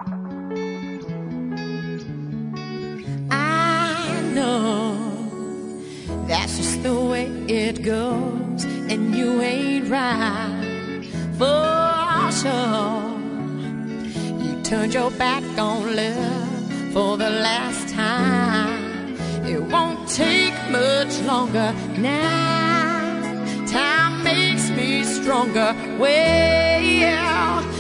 I know that's just the way it goes, and you ain't right for sure. You turned your back on love for the last time. It won't take much longer now. Time makes me stronger. Well,